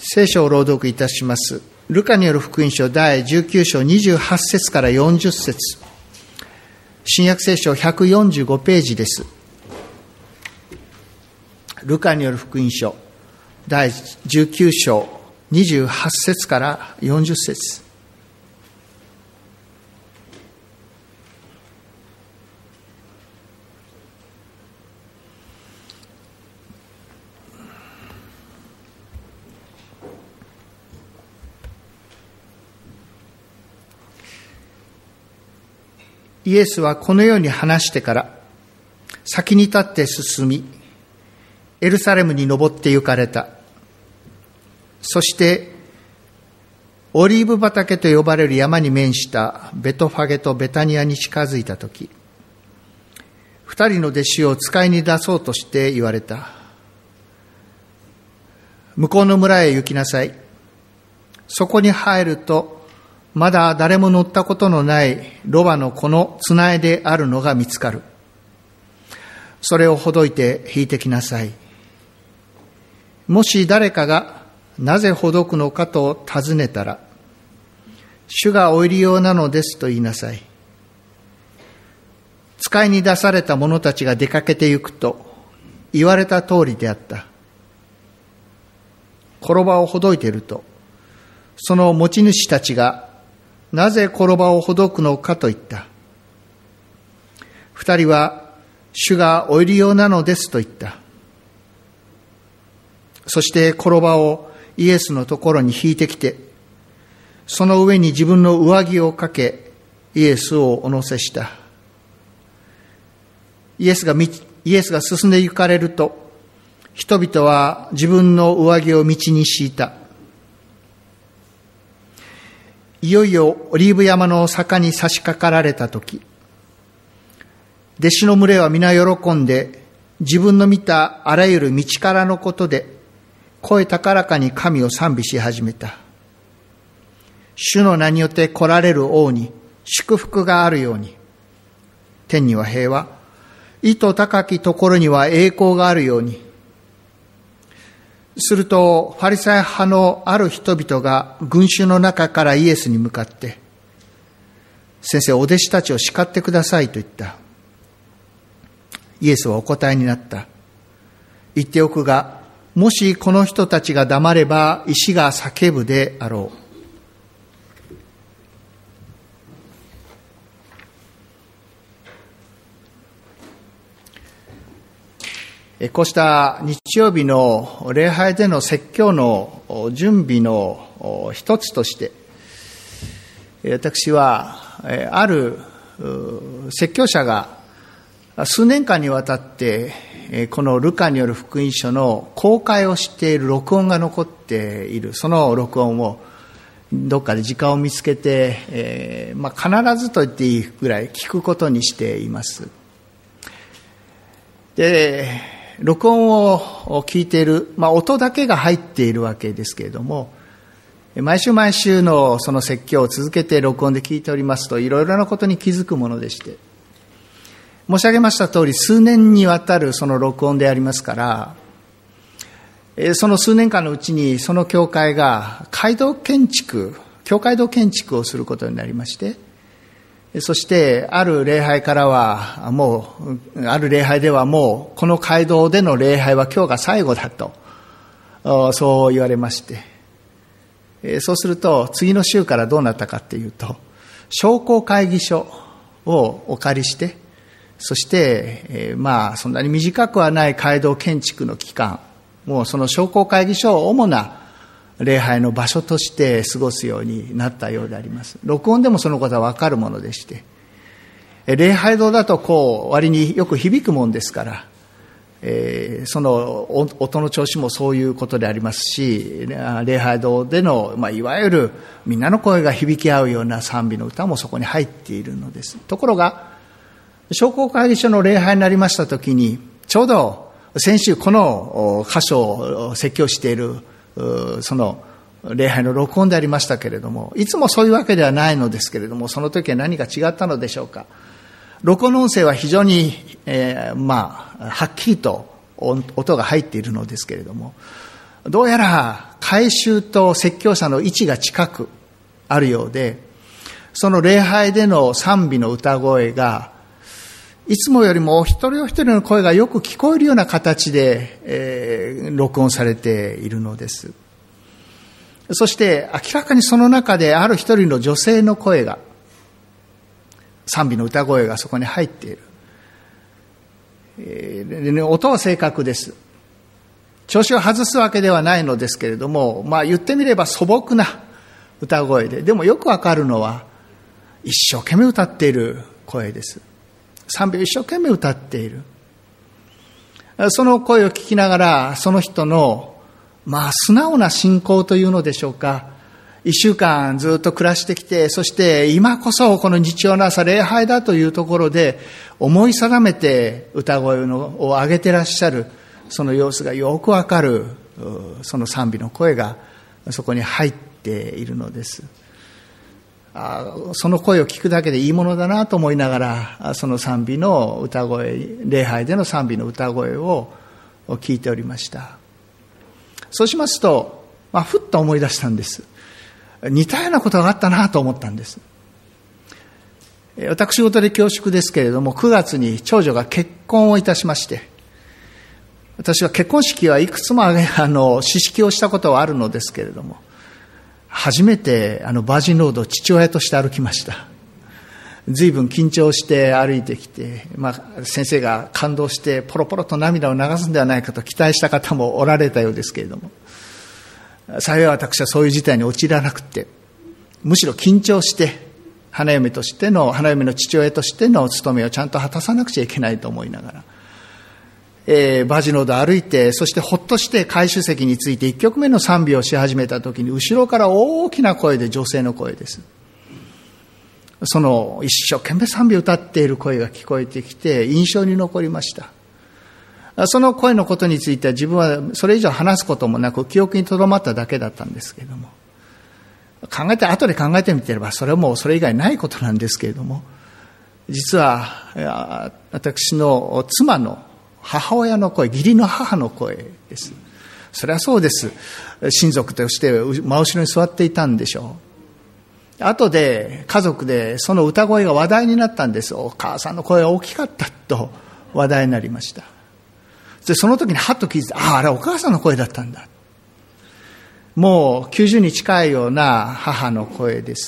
聖書を朗読いたします。ルカによる福音書第19章28節から40節。新約聖書145ページです。ルカによる福音書第19章28節から40節。イエスはこのように話してから先に立って進み、エルサレムに登って行かれた。そしてオリーブ畑と呼ばれる山に面したベトファゲとベタニアに近づいたとき、二人の弟子を使いに出そうとして言われた。向こうの村へ行きなさい。そこに入るとまだ誰も乗ったことのないロバの子の綱絵であるのが見つかる。それをほどいて引いてきなさい。もし誰かがなぜほどくのかと尋ねたら、主がお入り用なのですと言いなさい。使いに出された者たちが出かけてゆくと言われた通りであった。転ばをほどいていると、その持ち主たちがなぜ転ばをほどくのかと言った。二人は主がお入り用なのですと言った。そして転ばをイエスのところに引いてきて、その上に自分の上着をかけ、イエスをお乗せした。イエスが進んで行かれると、人々は自分の上着を道に敷いた。いよいよオリーブ山の坂に差し掛かられたとき、弟子の群れは皆喜んで、自分の見たあらゆる道からのことで、声高らかに神を賛美し始めた。主の名によって来られる王に祝福があるように、天には平和、意図高きところには栄光があるように。するとファリサイ派のある人々が群衆の中からイエスに向かって、先生、お弟子たちを叱ってくださいと言った。イエスはお答えになった。言っておくが、もしこの人たちが黙れば石が叫ぶであろう。こうした日曜日の礼拝での説教の準備の一つとして、私はある説教者が数年間にわたってこのルカによる福音書の公開をしている録音が残っている。その録音をどっかで時間を見つけて、必ずと言っていいぐらい聞くことにしています。で、録音を聞いている、音だけが入っているわけですけれども、毎週毎週のその説教を続けて録音で聞いておりますと、いろいろなことに気づくものでして、申し上げました通り、数年にわたるその録音でありますから、その数年間のうちにその教会が教会堂建築をすることになりまして、そしてある礼拝ではもうこの街道での礼拝は今日が最後だと、そう言われまして、そうすると次の週からどうなったかというと、商工会議所をお借りして、そしてそんなに短くはない街道建築の期間、もうその商工会議所を主な礼拝の場所として過ごすようになったようであります。録音でもそのことは分かるものでして、礼拝堂だと割によく響くもんですから、その音の調子もそういうことでありますし、礼拝堂での、いわゆるみんなの声が響き合うような賛美の歌もそこに入っているのです。ところが商工会議所の礼拝になりましたときに、ちょうど先週この箇所を説教しているその礼拝の録音でありましたけれども、いつもそういうわけではないのですけれども、その時は何か違ったのでしょうか。録音の音声は非常に、はっきりと音が入っているのですけれども、どうやら改宗と説教者の位置が近くあるようで、その礼拝での賛美の歌声がいつもよりもお一人お一人の声がよく聞こえるような形で、録音されているのです。そして明らかにその中である一人の女性の声が、賛美の歌声がそこに入っている。音は正確です。調子を外すわけではないのですけれども、言ってみれば素朴な歌声で、でもよくわかるのは一生懸命歌っている声です。賛美を一生懸命歌っている。その声を聞きながら、その人の素直な信仰というのでしょうか、一週間ずっと暮らしてきて、そして今こそこの日曜の朝礼拝だというところで思い定めて歌声を上げてらっしゃる、その様子がよくわかる、その賛美の声がそこに入っているのです。その声を聞くだけでいいものだなと思いながら、その賛美の歌声、礼拝での賛美の歌声を聞いておりました。そうしますと、ふっと思い出したんです。似たようなことがあったなと思ったんです。私事で恐縮ですけれども、9月に長女が結婚をいたしまして、私は結婚式はいくつも私式をしたことはあるのですけれども、初めてバージンロードを父親として歩きました。随分緊張して歩いてきて、先生が感動してポロポロと涙を流すんではないかと期待した方もおられたようですけれども、幸い私はそういう事態に陥らなくて、むしろ緊張して花嫁の父親としての務めをちゃんと果たさなくちゃいけないと思いながら、バージンロードを歩いて、そしてほっとして回収席について1曲目の賛美をし始めた時に、後ろから大きな声で、女性の声です、その一生懸命賛美を歌っている声が聞こえてきて印象に残りました。その声のことについては自分はそれ以上話すこともなく記憶にとどまっただけだったんですけれども、後で考えてみてればそれはもうそれ以外ないことなんですけれども、実は私の妻の母親の声、義理の母の声です。それはそうです。親族として真後ろに座っていたんでしょう。後で家族でその歌声が話題になったんです。お母さんの声は大きかったと話題になりました。でその時にはっと気づいて、あれお母さんの声だったんだ。もう90に近いような母の声です。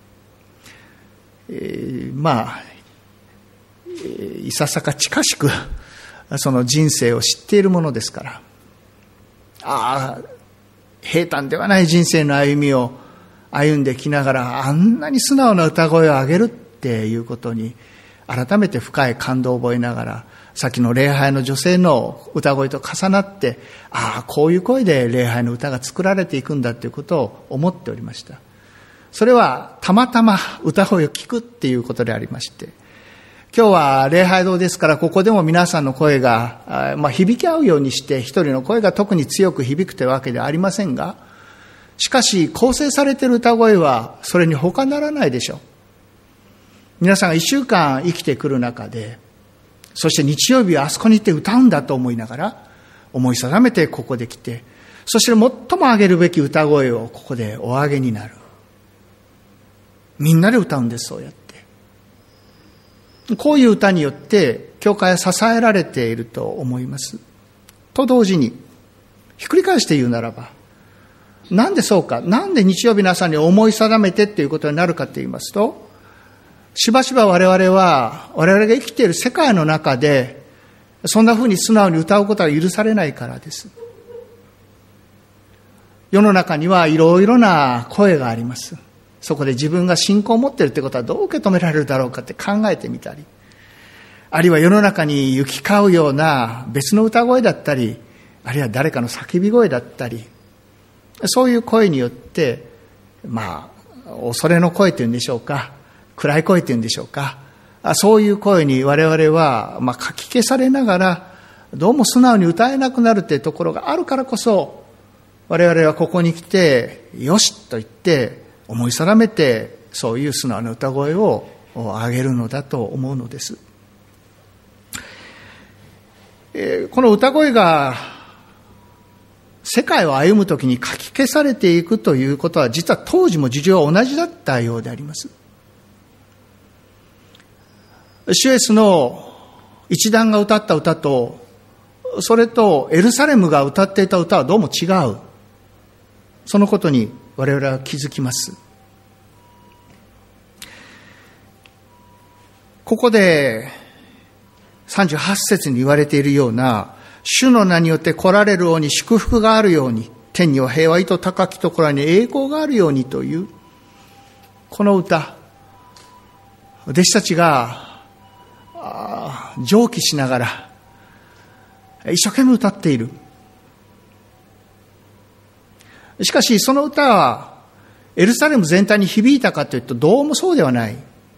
いささか近しくその人生を知っているものですから、平坦ではない人生の歩みを歩んできながら、あんなに素直な歌声を上げるっていうことに改めて深い感動を覚えながら、さっきの礼拝の女性の歌声と重なって、こういう声で礼拝の歌が作られていくんだということを思っておりました。それはたまたま歌声を聞くっていうことでありまして、今日は礼拝堂ですから、ここでも皆さんの声が、響き合うようにして、一人の声が特に強く響くというわけではありませんが、しかし構成されている歌声はそれに他ならないでしょう。皆さんが1週間生きてくる中で、そして日曜日はあそこに行って歌うんだと思いながら、思い定めてここで来て、そして最も上げるべき歌声をここでお上げになる。みんなで歌うんです、そうやって。こういう歌によって教会は支えられていると思います。と同時に、ひっくり返して言うならば、なんでそうか、なんで日曜日の朝に思い定めてっていうことになるかと言いますと、しばしば我々が生きている世界の中で、そんな風に素直に歌うことが許されないからです。世の中にはいろいろな声があります。そこで自分が信仰を持っているということはどう受け止められるだろうかって考えてみたり、あるいは世の中に行き交うような別の歌声だったり、あるいは誰かの叫び声だったり、そういう声によって、恐れの声というんでしょうか、暗い声というんでしょうか、そういう声に我々はかき消されながら、どうも素直に歌えなくなるというところがあるからこそ、我々はここに来てよしと言って思い定めて、そういう素直な歌声を上げるのだと思うのです。この歌声が世界を歩むときにかき消されていくということは、実は当時も事情は同じだったようであります。主イエスの一団が歌った歌と、それとエルサレムが歌っていた歌はどうも違う。そのことに我々は気づきます。ここで38節に言われているような、主の名によって来られる王に祝福があるように、天には平和意と高きところに栄光があるようにという、この歌、弟子たちが蒸気しながら一生懸命歌っている。しかしその歌はエルサレム全体に響いたかというと、どうもそうではない。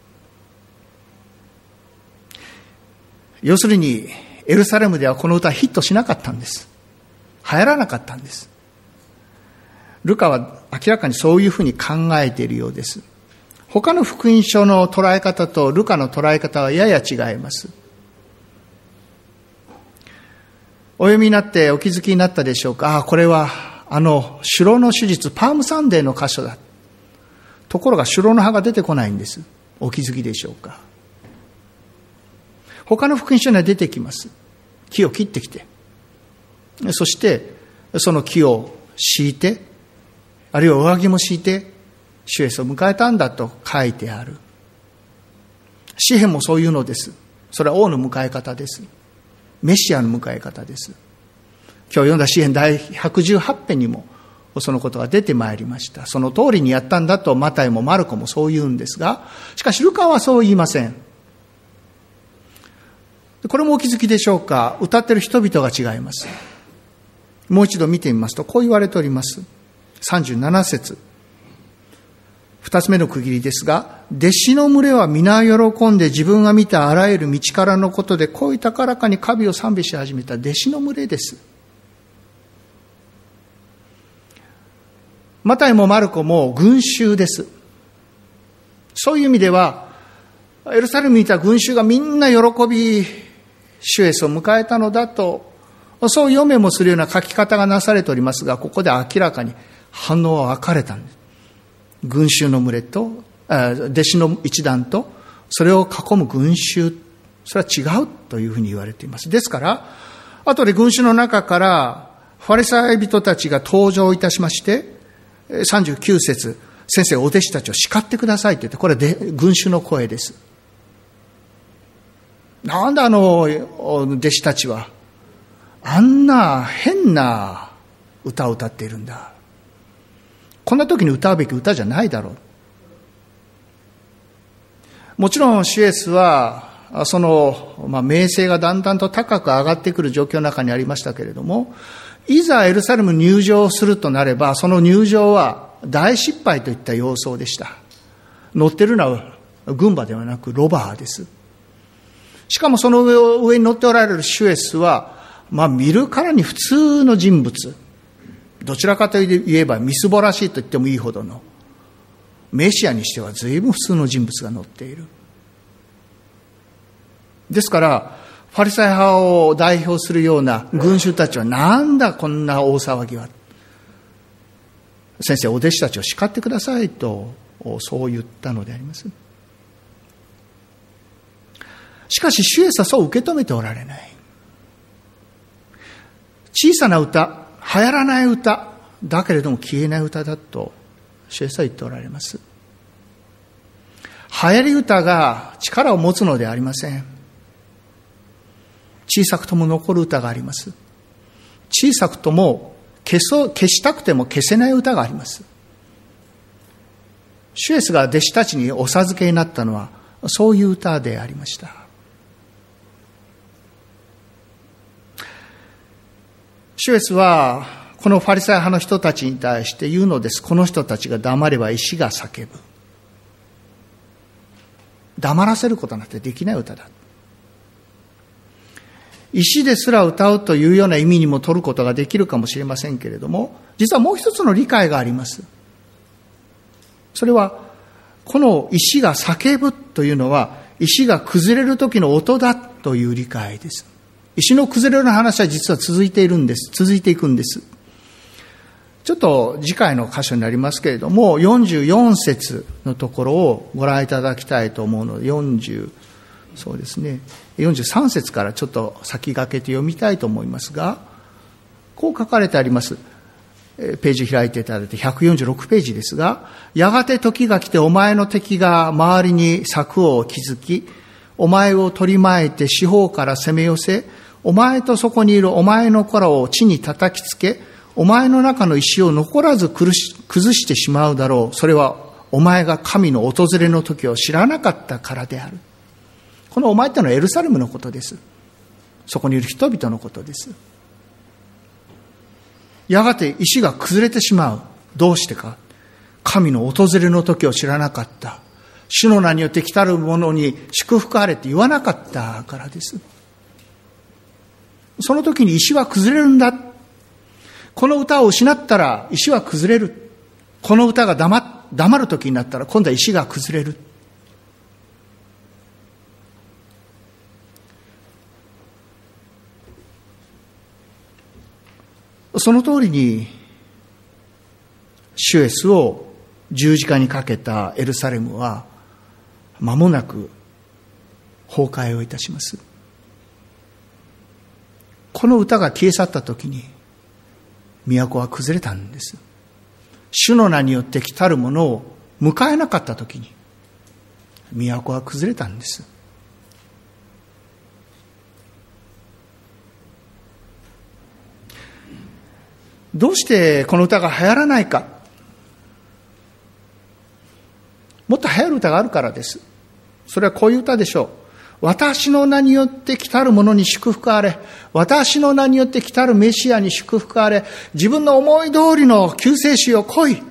要するにエルサレムではこの歌はヒットしなかったんです。流行らなかったんです。ルカは明らかにそういうふうに考えているようです。他の福音書の捉え方とルカの捉え方はやや違います。お読みになってお気づきになったでしょうか。これは城の手術、パームサンデーの箇所だ。ところが城の葉が出てこないんです。お気づきでしょうか。他の福音書には出てきます。木を切ってきて、そしてその木を敷いて、あるいは上着も敷いて主イエスを迎えたんだと書いてある。詩篇もそういうのです。それは王の迎え方です。メシアの迎え方です。今日読んだ詩篇第118編にもそのことが出てまいりました。その通りにやったんだとマタイもマルコもそう言うんですが、しかしルカはそう言いません。これもお気づきでしょうか。歌っている人々が違います。もう一度見てみますと、こう言われております。37節。二つ目の区切りですが、弟子の群れは皆喜んで自分が見たあらゆる道からのことで声高らかに神を賛美し始めた弟子の群れです。マタイもマルコも群衆です。そういう意味では、エルサレムにいた群衆がみんな喜び、主イエスを迎えたのだと、そう読めもするような書き方がなされておりますが、ここで明らかに反応は分かれたんです。群衆の群れと、弟子の一団と、それを囲む群衆、それは違うというふうに言われています。ですから、後で群衆の中からファリサイ人たちが登場いたしまして、39節、先生お弟子たちを叱ってくださいと言って、これで群衆の声です。なんで弟子たちはあんな変な歌を歌っているんだ。こんな時に歌うべき歌じゃないだろう。もちろん主イエスはその、名声がだんだんと高く上がってくる状況の中にありましたけれども、いざエルサレムに入場するとなれば、その入場は大失敗といった様相でした。乗ってるのは軍馬ではなくロバです。しかもその上に乗っておられる主イエスは、見るからに普通の人物。どちらかといえばみすぼらしいと言ってもいいほどの、メシアにしては随分普通の人物が乗っている。ですから、ファリサイ派を代表するような群衆たちは、なんだこんな大騒ぎは。先生、お弟子たちを叱ってくださいと、そう言ったのであります。しかし、主イエスはそう受け止めておられない。小さな歌、流行らない歌、だけれども消えない歌だと、主イエスは言っておられます。流行り歌が力を持つのではありません。小さくとも残る歌があります。小さくとも消したくても消せない歌があります。主イエスが弟子たちにお授けになったのはそういう歌でありました。主イエスはこのファリサイ派の人たちに対して言うのです。この人たちが黙れば石が叫ぶ。黙らせることなんてできない歌だ。石ですら歌うというような意味にも取ることができるかもしれませんけれども、実はもう一つの理解があります。それは、この石が叫ぶというのは、石が崩れる時の音だという理解です。石の崩れる話は実は続いていくんです。 ちょっと次回の箇所になりますけれども、44節のところをご覧いただきたいと思うので、そうですね、43節からちょっと先駆けて読みたいと思いますが、こう書かれてあります。ページ開いていただいて146ページですが、やがて時が来てお前の敵が周りに柵を築き、お前を取り巻いて四方から攻め寄せ、お前とそこにいるお前の子らを地に叩きつけ、お前の中の石を残らず崩してしまうだろう。それはお前が神の訪れの時を知らなかったからである。このお前ってのはエルサレムのことです。そこにいる人々のことです。やがて石が崩れてしまう。どうしてか。神の訪れの時を知らなかった。主の名によって来たる者に祝福あれって言わなかったからです。その時に石は崩れるんだ。この歌を失ったら石は崩れる。この歌が黙る時になったら今度は石が崩れる。その通りに主イエスを十字架にかけたエルサレムは間もなく崩壊をいたします。この歌が消え去った時に都は崩れたんです。主の名によって来たるものを迎えなかった時に都は崩れたんです。どうしてこの歌が流行らないか。もっと流行る歌があるからです。それはこういう歌でしょう。私の名によって来たる者に祝福あれ。私の名によって来たるメシアに祝福あれ。自分の思い通りの救世主よ来い。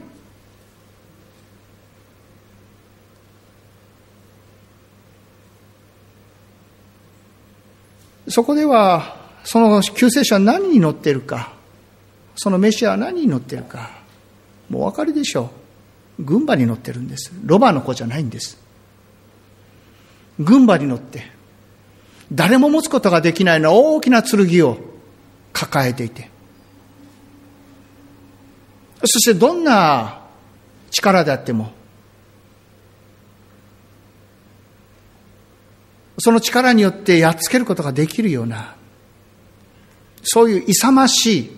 そこではその救世主は何に乗っているか、そのメシアは何に乗っているか、もうお分かりでしょう。軍馬に乗ってるんです。ロバの子じゃないんです。軍馬に乗って誰も持つことができないような大きな剣を抱えていて、そしてどんな力であってもその力によってやっつけることができるような、そういう勇ましい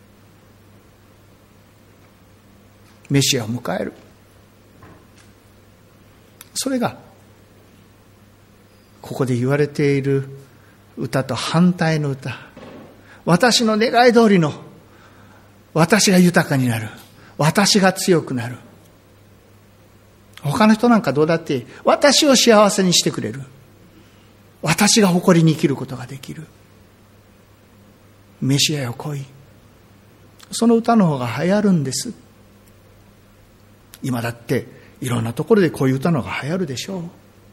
メシアを迎える。それがここで言われている歌と反対の歌。私の願い通りの、私が豊かになる、私が強くなる。他の人なんかどうだっていい。私を幸せにしてくれる。私が誇りに生きることができる。メシアよ来い。その歌の方が流行るんです。今だっていろんなところでこういう歌の方が流行るでしょう。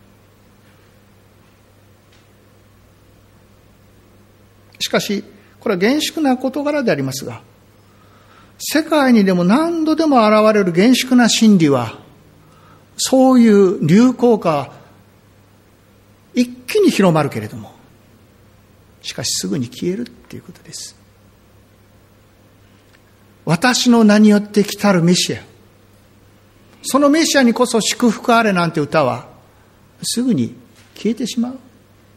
しかしこれは厳粛な事柄でありますが、世界にでも何度でも現れる厳粛な真理は、そういう流行歌は一気に広まるけれども、しかしすぐに消えるっていうことです。私の名によって来たるメシア、そのメシアにこそ祝福あれなんて歌はすぐに消えてしまう。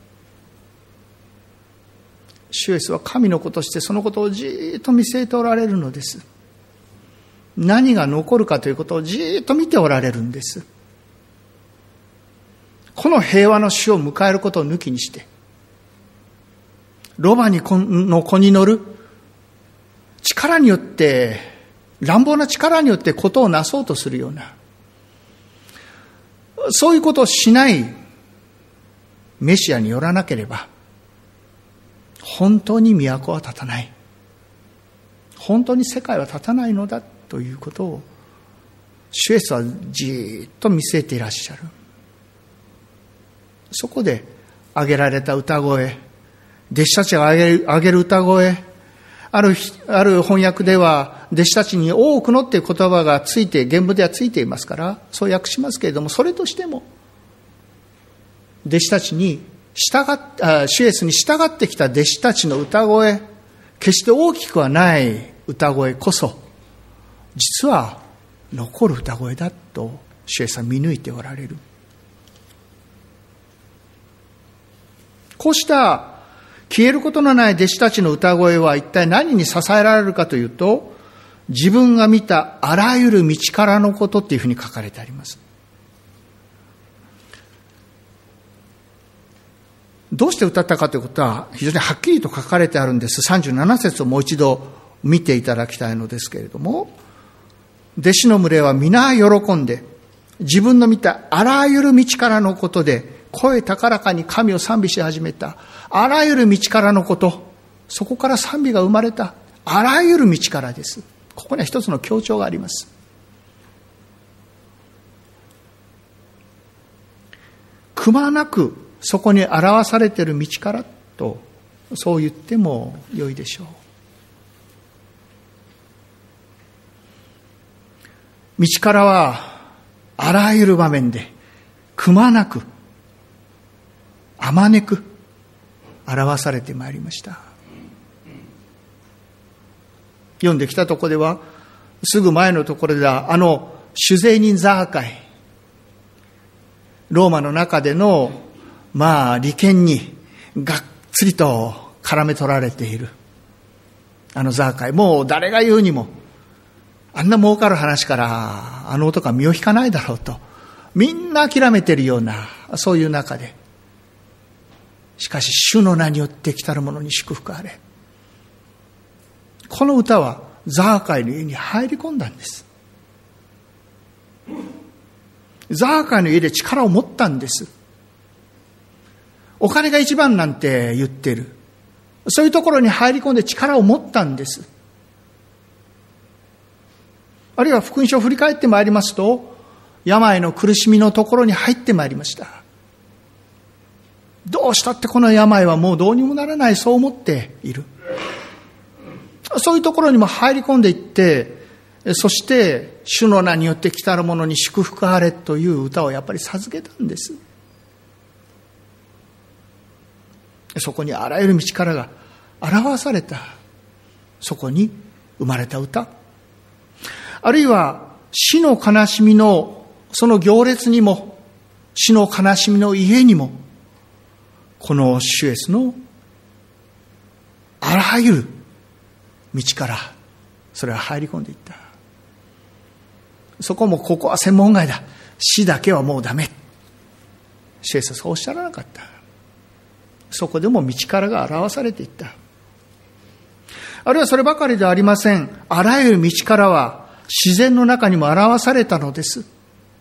主イエスは神の子としてそのことをじっと見据えておられるのです。何が残るかということをじっと見ておられるんです。この平和の死を迎えることを抜きにして、ロバの子に乗る力によって、乱暴な力によってことをなそうとするような、そういうことをしないメシアによらなければ、本当に都は立たない。本当に世界は立たないのだということを、主イエスはじっと見据えていらっしゃる。そこで挙げられた歌声、弟子たちが挙げる歌声、ある翻訳では弟子たちに多くのっていう言葉がついて、原文ではついていますからそう訳しますけれども、それとしても弟子たちに主イエスに従ってきた弟子たちの歌声、決して大きくはない歌声こそ、 実は残る歌声だと主イエスは見抜いておられる。こうした消えることのない弟子たちの歌声は一体何に支えられるかというと、自分が見たあらゆる道からのことっていうふうに書かれてあります。どうして歌ったかということは非常にはっきりと書かれてあるんです。37節をもう一度見ていただきたいのですけれども、弟子の群れは皆喜んで自分の見たあらゆる道からのことで声高らかに神を賛美し始めた。あらゆる道からのこと、そこから賛美が生まれた。あらゆる道からです。ここには一つの強調があります。くまなくそこに表されている道からと、そう言ってもよいでしょう。道からはあらゆる場面でくまなくあまねく表されてまいりました。読んできたところでは、すぐ前のところでは酒税人ザーカイ、ローマの中での利権にがっつりと絡め取られているザーカイ、もう誰が言うにもあんな儲かる話から男は身を引かないだろうとみんな諦めているような、そういう中で、しかし主の名によって来たる者に祝福あれ。この歌はザーカイの家に入り込んだんです。ザーカイの家で力を持ったんです。お金が一番なんて言ってる。そういうところに入り込んで力を持ったんです。あるいは福音書を振り返ってまいりますと、病の苦しみのところに入ってまいりました。どうしたってこの病はもうどうにもならない、そう思っている。そういうところにも入り込んでいって、そして主の名によって来たる者に祝福あれという歌をやっぱり授けたんです。そこにあらゆる道からが表された。そこに生まれた歌。あるいは死の悲しみのその行列にも、死の悲しみの家にも、この主イエスのあらゆる道からそれは入り込んでいった。そこもここは専門外だ、死だけはもうダメ、主イエスはそうおっしゃらなかった。そこでも道からが表されていった。あるいはそればかりではありません。あらゆる道からは自然の中にも表されたのです。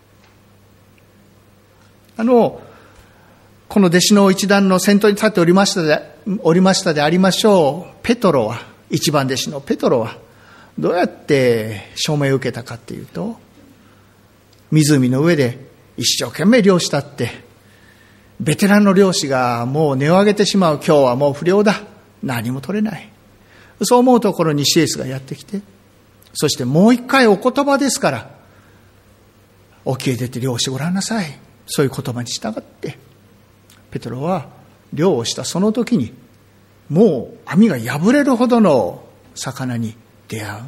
この弟子の一団の先頭に立っておりましたでありましょう。ペトロは、一番弟子のペトロはどうやって証明を受けたかっていうと、湖の上で一生懸命漁師だって、ベテランの漁師がもう値を上げてしまう、今日はもう不漁だ、何も取れない、そう思うところにシエスがやってきて、そしてもう一回お言葉ですから沖へ出て漁をしてごらんなさい、そういう言葉に従ってペトロは漁をしたその時に、もう網が破れるほどの魚に出会う。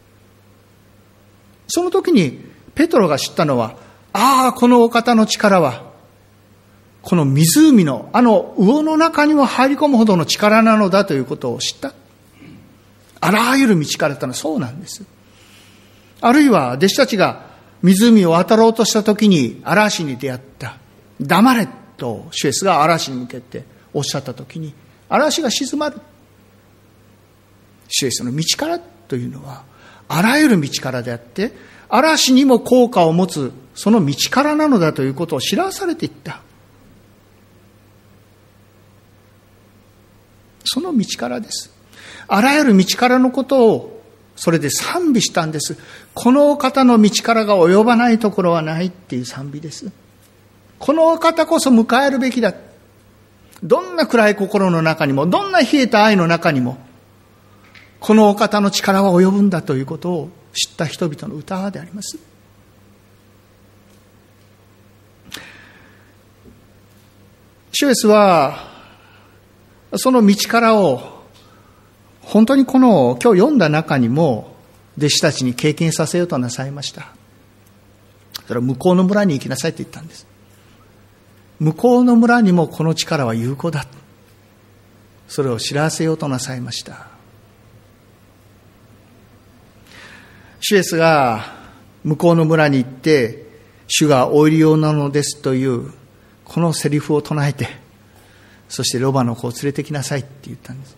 その時にペトロが知ったのは、このお方の力はこの湖の魚の中にも入り込むほどの力なのだということを知った。あらゆる道からというのはそうなんです。あるいは弟子たちが湖を渡ろうとした時に嵐に出会った。黙れと主イエスが嵐に向けておっしゃった時に、嵐が静まる。主イエスの道からというのはあらゆる道からであって、嵐にも効果を持つその道からなのだということを知らされていった。その道からです。あらゆる道からのことをそれで賛美したんです。このお方の道からが及ばないところはないっていう賛美です。このお方こそ迎えるべきだ。どんな暗い心の中にも、どんな冷えた愛の中にも、このお方の力は及ぶんだということを知った人々の歌であります。主イエスはその道からを本当にこの今日読んだ中にも弟子たちに経験させようとなさいました。それは向こうの村に行きなさいって言ったんです。向こうの村にもこの力は有効だ。それを知らせようとなさいました。主イエスが向こうの村に行って、主がお入り用なのですというこのセリフを唱えて、そしてロバの子を連れてきなさいって言ったんです。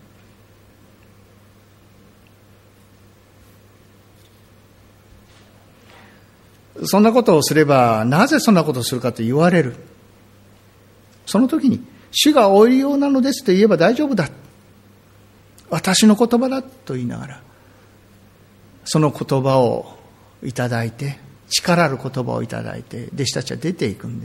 そんなことをすれば、なぜそんなことをするかと言われる。その時に、主がお入り用なのですと言えば大丈夫だ。私の言葉だと言いながら、その言葉をいただいて、力ある言葉をいただいて、弟子たちは出ていくんです。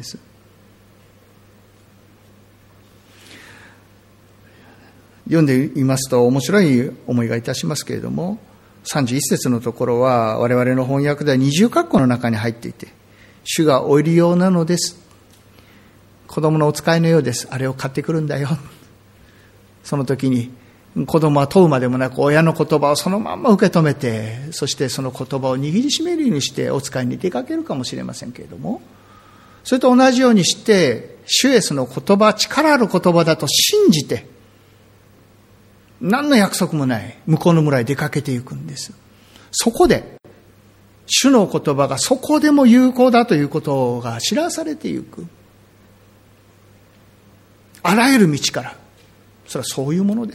読んでいますと面白い思いがいたしますけれども、31節のところは我々の翻訳では二重括弧の中に入っていて、主がお入り用なのです。子供のお使いのようです。あれを買ってくるんだよ。その時に子供は問うまでもなく親の言葉をそのまんま受け止めて、そしてその言葉を握りしめるようにしてお使いに出かけるかもしれませんけれども、それと同じようにして主イエスの言葉、力ある言葉だと信じて、何の約束もない向こうの村へ出かけていくんです。そこで主の言葉がそこでも有効だということが知らされていく。あらゆる道から、それはそういうものです。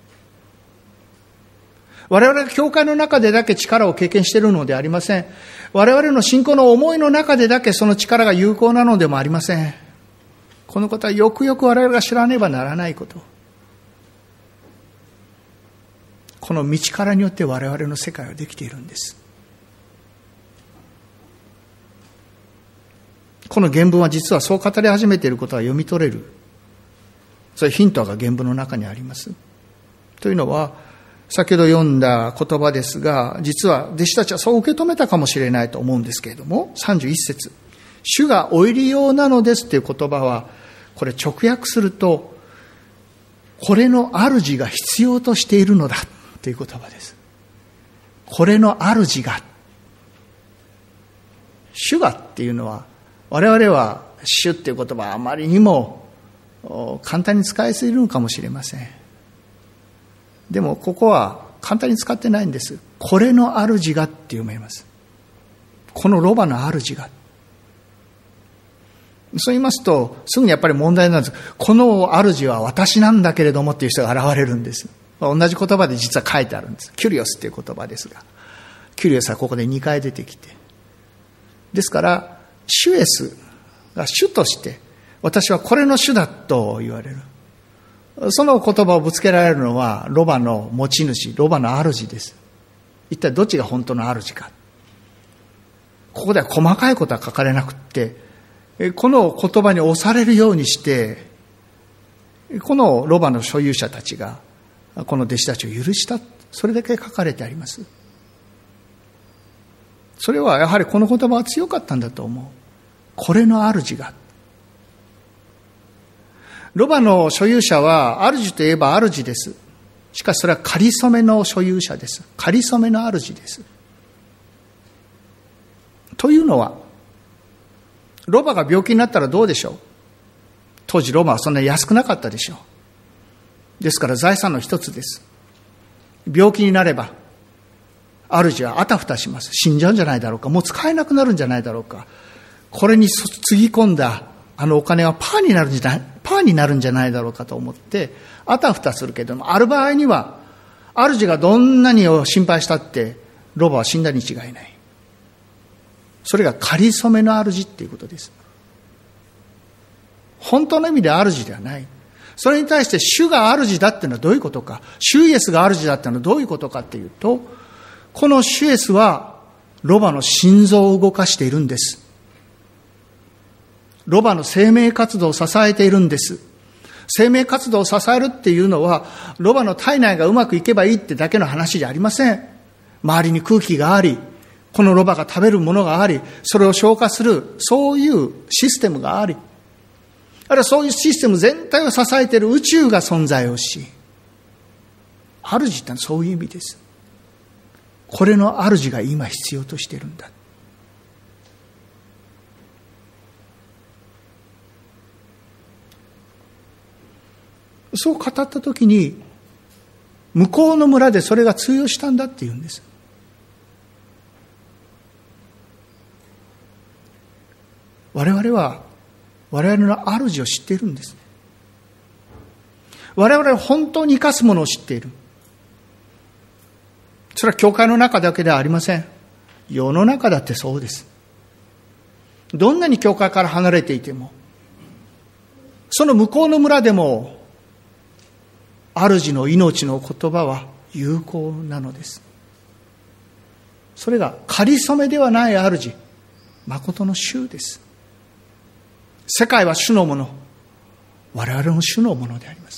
我々が教会の中でだけ力を経験しているのではありません。我々の信仰の思いの中でだけその力が有効なのでもありません。このことはよくよく我々が知らねばならないこと。この道からによって我々の世界はできているんです。この原文は実はそう語り始めていることは読み取れる。そういうヒントが原文の中にあります。というのは、先ほど読んだ言葉ですが、実は弟子たちはそう受け止めたかもしれないと思うんですけれども、31節、主がお入り用なのですという言葉は、これ直訳すると、これの主が必要としているのだという言葉です。これの主が。主がっていうのは、我々は主っていう言葉はあまりにも簡単に使いすぎるのかもしれません。でもここは簡単に使ってないんです。これの主がって読めます。このロバの主が。そう言いますとすぐにやっぱり問題なんです。この主は私なんだけれどもっていう人が現れるんです。同じ言葉で実は書いてあるんです。キュリオスっていう言葉ですが、キュリオスはここで2回出てきて、ですから主イエスが主として私はこれの主だと言われる。その言葉をぶつけられるのはロバの持ち主、ロバの主です。一体どっちが本当の主か。ここでは細かいことは書かれなくって、この言葉に押されるようにして、このロバの所有者たちがこの弟子たちを許した。それだけ書かれてあります。それはやはりこの言葉は強かったんだと思う。これの主が。ロバの所有者は主といえば主です。しかしそれはかりそめの所有者です。かりそめの主です。というのは、ロバが病気になったらどうでしょう。当時ロバはそんなに安くなかったでしょう。ですから財産の一つです。病気になれば主はあたふたします。死んじゃうんじゃないだろうか、もう使えなくなるんじゃないだろうか、これにつぎ込んだお金はパーになるんじゃないだろうかと思ってあたふたするけども、ある場合には主がどんなに心配したってロバは死んだに違いない。それがかりそめの主っていうことです。本当の意味で主ではない。それに対して主が主だっていうのはどういうことか、主イエスが主だっていうのはどういうことかっていうと、この主イエスはロバの心臓を動かしているんです。ロバの生命活動を支えているんです。生命活動を支えるっていうのは、ロバの体内がうまくいけばいいってだけの話じゃありません。周りに空気があり、このロバが食べるものがあり、それを消化する、そういうシステムがあり、あるいはそういうシステム全体を支えている宇宙が存在をし、主ってのはそういう意味です。 これの主が今必要としているんだ。そう語ったときに、向こうの村でそれが通用したんだって言うんです。我々は我々の主を知っているんです。我々は本当に生かすものを知っている。それは教会の中だけではありません。世の中だってそうです。どんなに教会から離れていても、その向こうの村でも主の命の言葉は有効なのです。それが仮初めではない主、誠の主です。世界は主のもの、我々も主のものであります。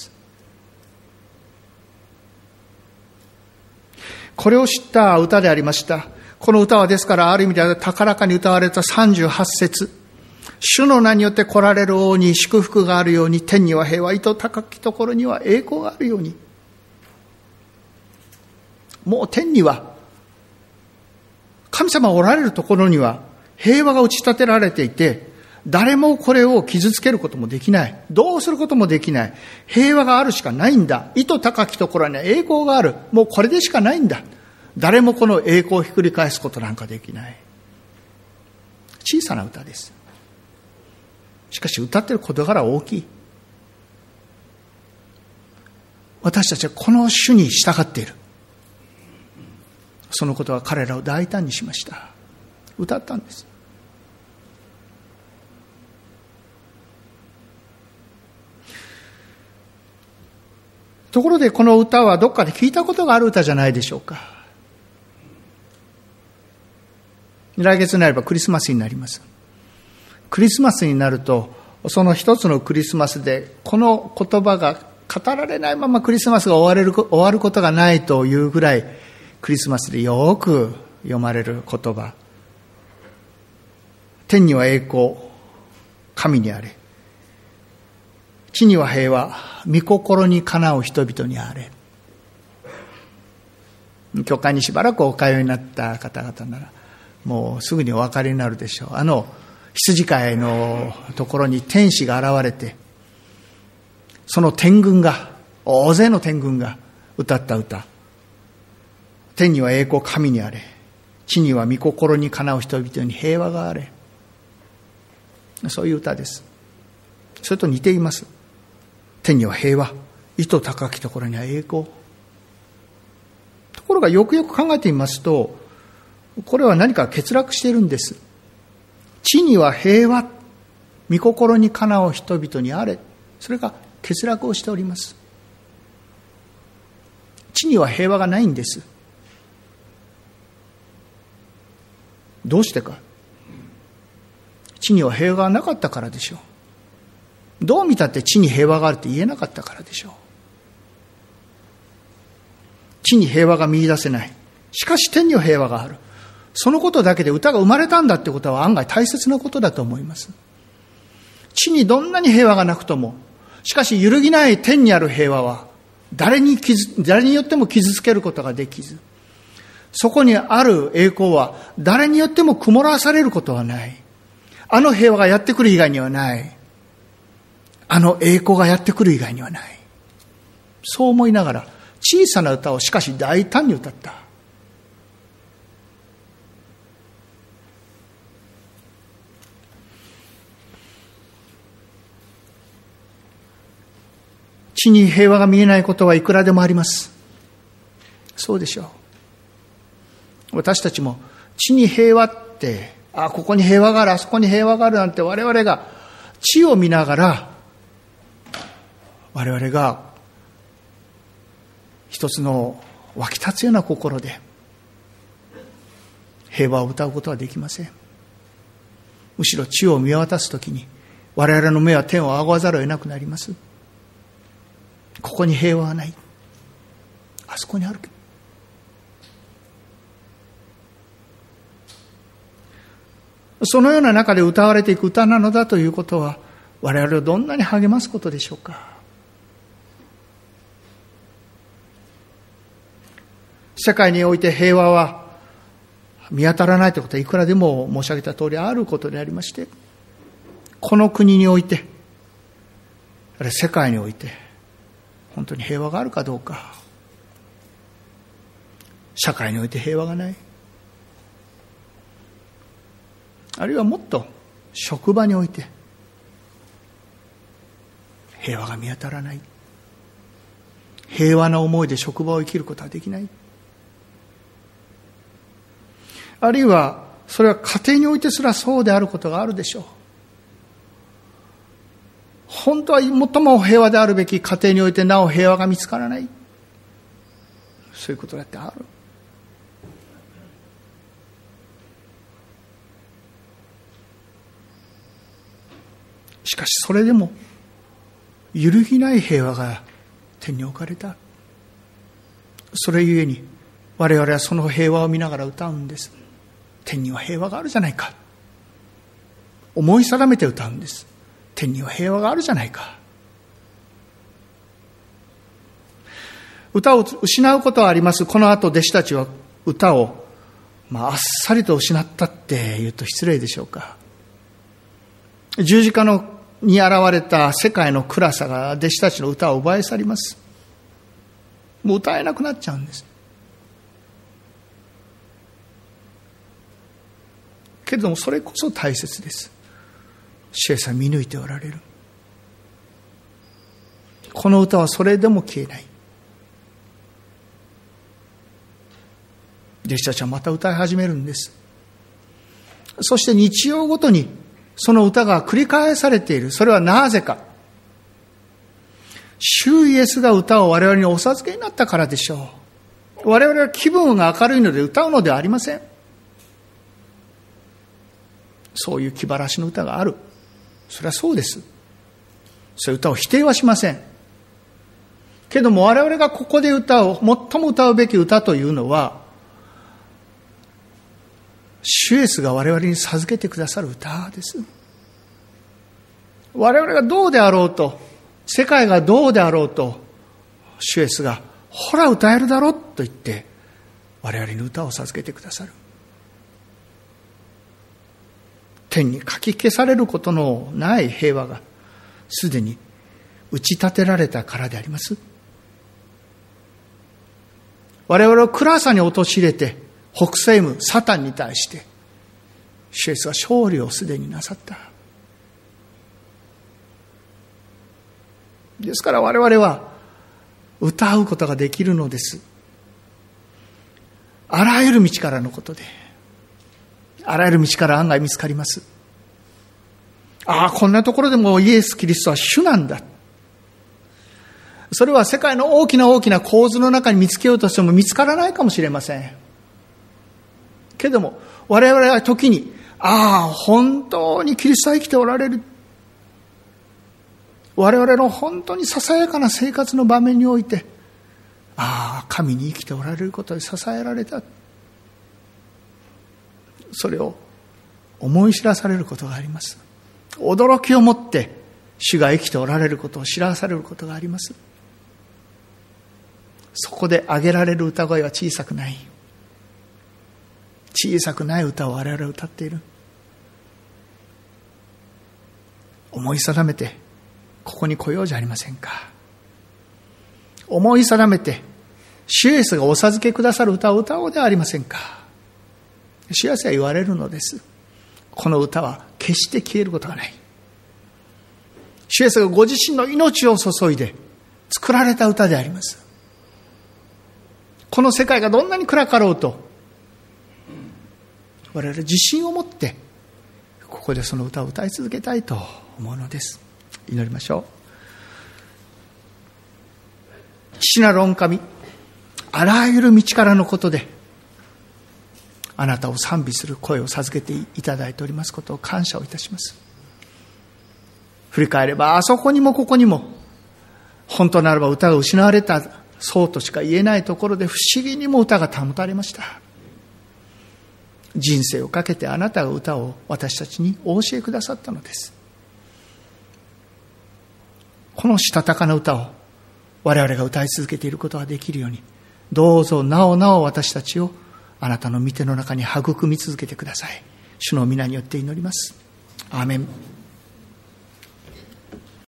これを知った歌でありました。この歌はですからある意味では高らかに歌われた38節。主の名によって来られる王に祝福があるように、天には平和、糸高きところには栄光があるように。もう天には、神様がおられるところには平和が打ち立てられていて、誰もこれを傷つけることもできない。どうすることもできない。平和があるしかないんだ。糸高きところには栄光がある。もうこれでしかないんだ。誰もこの栄光をひっくり返すことなんかできない。小さな歌です。しかし歌っている事柄は大きい。私たちはこの主に従っている。そのことは彼らを大胆にしました。歌ったんです。ところでこの歌はどっかで聞いたことがある歌じゃないでしょうか。来月になればクリスマスになります。クリスマスになると、その一つのクリスマスでこの言葉が語られないままクリスマスが終わることがないというぐらい、クリスマスでよく読まれる言葉。天には栄光、神にあれ。地には平和、御心にかなう人々にあれ。教会にしばらくお通いになった方々なら、もうすぐにお分かりになるでしょう。羊飼いのところに天使が現れて、その天軍が、大勢の天軍が歌った歌。天には栄光、神にあれ。地には御心にかなう人々に平和があれ。そういう歌です。それと似ています。天には平和、糸高きところには栄光。ところがよくよく考えてみますと、これは何か欠落しているんです。地には平和、御心にかなう人々にあれ。それが欠落をしております。地には平和がないんです。どうしてか。地には平和がなかったからでしょう。どう見たって地に平和があるって言えなかったからでしょう。地に平和が見出せない。しかし天には平和がある。そのことだけで歌が生まれたんだってことは案外大切なことだと思います。地にどんなに平和がなくとも、しかし揺るぎない天にある平和は誰によっても傷つけることができず、そこにある栄光は誰によっても曇らされることはない。あの平和がやってくる以外にはない。あの栄光がやってくる以外にはない。そう思いながら小さな歌をしかし大胆に歌った。地に平和が見えないことはいくらでもあります。そうでしょう。私たちも地に平和って、ここに平和がある、あそこに平和があるなんて我々が地を見ながら、我々が一つの湧き立つような心で平和を歌うことはできません。むしろ地を見渡すときに我々の目は天を仰がざるを得なくなります。ここに平和はない。あそこにある。そのような中で歌われていく歌なのだということは、我々をどんなに励ますことでしょうか。 世界において平和は見当たらないということはいくらでも申し上げた通りあることでありまして、この国において、あるいは世界において本当に平和があるかどうか。社会において平和がない、あるいはもっと職場において平和が見当たらない、平和な思いで職場を生きることはできない、あるいはそれは家庭においてすらそうであることがあるでしょう。本当は最も平和であるべき家庭においてなお平和が見つからない、そういうことだってある。しかしそれでも揺るぎない平和が天に置かれた。それゆえに我々はその平和を見ながら歌うんです。天には平和があるじゃないか、思い定めて歌うんです。天には平和があるじゃないか。歌を失うことはあります。この後弟子たちは歌をあっさりと失ったって言うと失礼でしょうか。十字架に現れた世界の暗さが弟子たちの歌を奪い去ります。もう歌えなくなっちゃうんです。けれどもそれこそ大切です。主イエスは見抜いておられる。この歌はそれでも消えない。弟子たちはまた歌い始めるんです。そして日曜ごとにその歌が繰り返されている。それはなぜか。主イエスが歌を我々にお授けになったからでしょう。我々は気分が明るいので歌うのではありません。そういう気晴らしの歌がある。それはそうです。そういう歌を否定はしません。けども我々がここで最も歌うべき歌というのは、主イエスが我々に授けてくださる歌です。我々がどうであろうと、世界がどうであろうと、主イエスがほら歌えるだろうと言って我々に歌を授けてくださる。天にかき消されることのない平和がすでに打ち立てられたからであります。我々を暗さに陥れて北西むサタンに対して主イエスは勝利をすでになさった。ですから我々は歌うことができるのです。あらゆる道からのことで、あらゆる道から案外見つかります。ああ、こんなところでもイエス・キリストは主なんだ。それは世界の大きな大きな構図の中に見つけようとしても見つからないかもしれません。けども我々は時に、ああ、本当にキリストは生きておられる。我々の本当にささやかな生活の場面において、ああ、神に生きておられることで支えられた。それを思い知らされることがあります。驚きをもって主が生きておられることを知らされることがあります。そこで上げられる歌声は小さくない。小さくない歌を我々は歌っている。思い定めてここに来ようじゃありませんか。思い定めて主イエスがお授けくださる歌を歌おうではありませんか。主イエスは言われるのです。この歌は決して消えることがない。主イエスがご自身の命を注いで作られた歌であります。この世界がどんなに暗かろうと、我々自信を持ってここでその歌を歌い続けたいと思うのです。祈りましょう。父なる御神、あらゆる道からのことであなたを賛美する声を授けていただいておりますことを感謝をいたします。振り返ればあそこにもここにも本当ならば歌が失われたそうとしか言えないところで不思議にも歌が保たれました。人生をかけてあなたが歌を私たちにお教えくださったのです。このしたたかな歌を我々が歌い続けていることができるようにどうぞなおなお私たちをあなたの御手の中に育み続けてください。主の皆によって祈ります。アーメン。